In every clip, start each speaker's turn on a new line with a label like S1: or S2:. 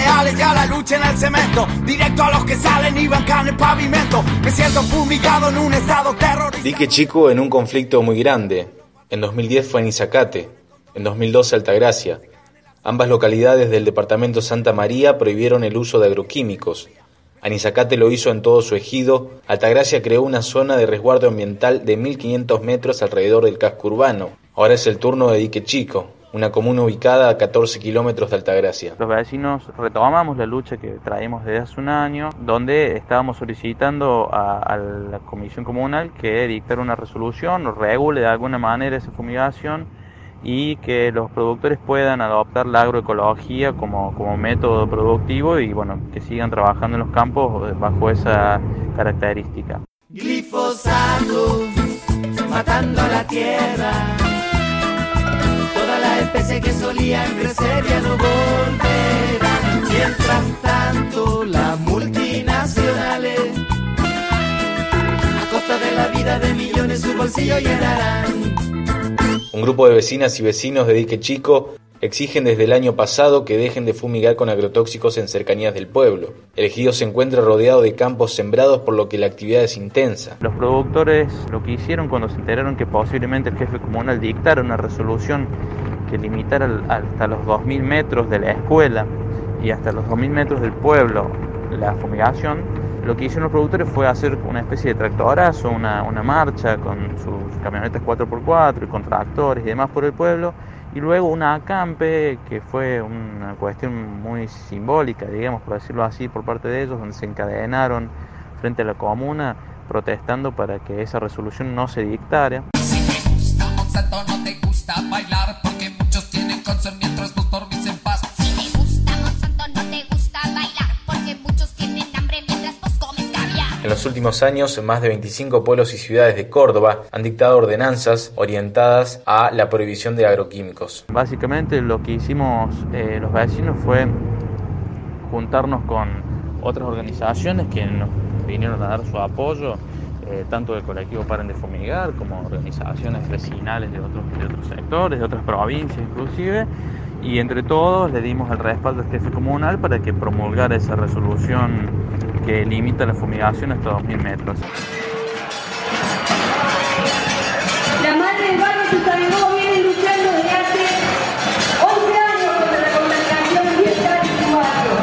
S1: ideales, ya la lucha en el cemento. Directo a los que salen y bancan el pavimento. Me siento fumigado en un estado terrorista.
S2: Dique Chico en un conflicto muy grande. En 2010 fue en Izacate, en 2012 Altagracia. Ambas localidades del departamento Santa María prohibieron el uso de agroquímicos. Anisacate lo hizo en todo su ejido. Altagracia creó una zona de resguardo ambiental de 1.500 metros alrededor del casco urbano. Ahora es el turno de Dique Chico, una comuna ubicada a 14 kilómetros de Altagracia.
S3: Los vecinos retomamos la lucha que traemos desde hace un año, donde estábamos solicitando a la comisión comunal que dictara una resolución o regule de alguna manera esa fumigación y que los productores puedan adoptar la agroecología como método productivo y bueno, que sigan trabajando en los campos bajo esa característica.
S4: Glifosato, matando a la tierra, todas las especies que solían crecer ya no volverán. Mientras tanto, las multinacionales, a costa de la vida de millones, su bolsillo llenarán.
S2: Un grupo de vecinas y vecinos de Dique Chico exigen desde el año pasado que dejen de fumigar con agrotóxicos en cercanías del pueblo. El ejido se encuentra rodeado de campos sembrados, por lo que la actividad es intensa.
S3: Los productores lo que hicieron cuando se enteraron que posiblemente el jefe comunal dictara una resolución que limitara hasta los 2.000 metros de la escuela y hasta los 2.000 metros del pueblo la fumigación, lo que hicieron los productores fue hacer una especie de tractorazo, una marcha con sus camionetas 4x4 y con tractores y demás por el pueblo, y luego una acampe que fue una cuestión muy simbólica, digamos, por decirlo así, por parte de ellos, donde se encadenaron frente a la comuna protestando para que esa resolución no se dictara.
S5: Si te gusta Monsanto, no te gusta bailar, porque muchos tienen cáncer mientras vos dormís en paz.
S6: Si te gusta Monsanto, no te gusta bailar, porque muchos tienen hambre mientras vos comes caviar.
S2: En los últimos años, más de 25 pueblos y ciudades de Córdoba han dictado ordenanzas orientadas a la prohibición de agroquímicos.
S3: Básicamente lo que hicimos los vecinos fue juntarnos con otras organizaciones que nos vinieron a dar su apoyo, tanto del colectivo Paren de Fumigar como organizaciones vecinales de otros sectores, de otras provincias inclusive, y entre todos le dimos el respaldo al jefe comunal para que promulgara esa resolución que limita la fumigación hasta 2.000 metros.
S7: La madre del barrio Tutanegó viene luchando desde hace 11 años contra la contaminación ambiental en su barrio.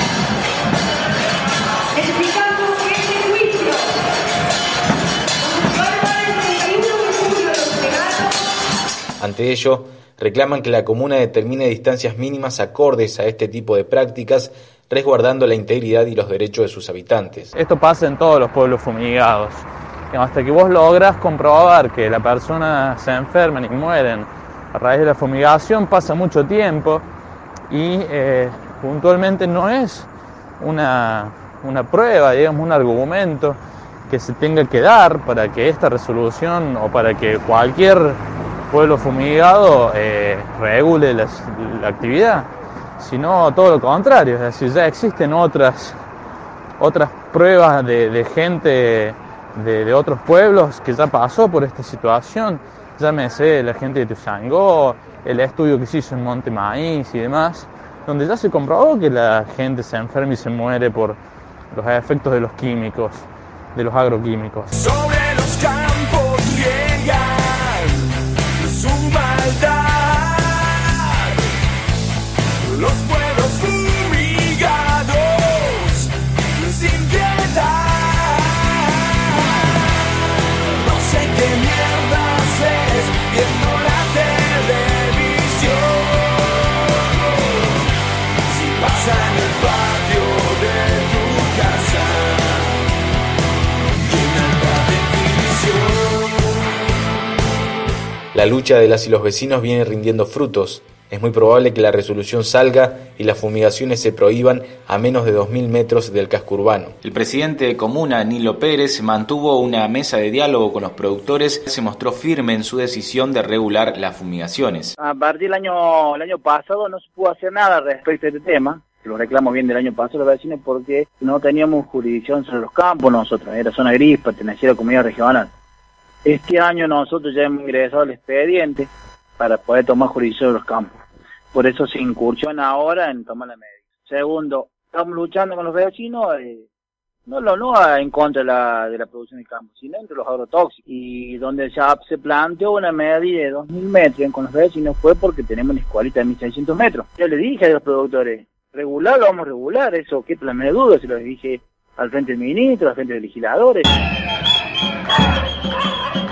S7: Necesitamos este juicio. Va a estar el 31 de julio los legados.
S2: Ante ello, reclaman que la comuna determine distancias mínimas acordes a este tipo de prácticas, resguardando la integridad y los derechos de sus habitantes.
S3: Esto pasa en todos los pueblos fumigados. Hasta que vos lográs comprobar que la persona se enferma y mueren a raíz de la fumigación, pasa mucho tiempo y puntualmente no es una prueba, digamos, un argumento que se tenga que dar para que esta resolución o para que cualquier pueblo fumigado regule la actividad, sino todo lo contrario. Es decir, ya existen otras pruebas de gente de otros pueblos que ya pasó por esta situación, llámese la gente de Tuzangó, el estudio que se hizo en Monte Maíz y demás, donde ya se comprobó que la gente se enferma y se muere por los efectos de los químicos, de los agroquímicos.
S1: Sobre los campos riegan su maldad. Los pueblos fumigados sin piedad. No sé qué mierdas es viendo la televisión. Si pasa en el patio de tu casa y en alta definición.
S2: La lucha de las y los vecinos viene rindiendo frutos. Es muy probable que la resolución salga y las fumigaciones se prohíban a menos de 2.000 metros del casco urbano. El presidente de comuna, Nilo Pérez, mantuvo una mesa de diálogo con los productores. Se mostró firme en su decisión de regular las fumigaciones.
S8: A partir del año pasado no se pudo hacer nada respecto a este tema. Lo reclamo bien del año pasado los vecinos porque no teníamos jurisdicción sobre los campos nosotros. Era zona gris, pertenecía a la comunidad regional. Este año nosotros ya hemos ingresado al expediente para poder tomar jurisdicción de los campos. Por eso se incursiona ahora en tomar la medida. Segundo, estamos luchando con los vecinos, no en contra de la producción de campo, sino entre los agrotóxicos. Y donde se planteó una medida de 2.000 metros con los vecinos fue porque tenemos una escuelita de 1.600 metros. Yo le dije a los productores, regularlo, vamos a regular, eso que la menor duda, se lo dije al frente del ministro, al frente de legisladores.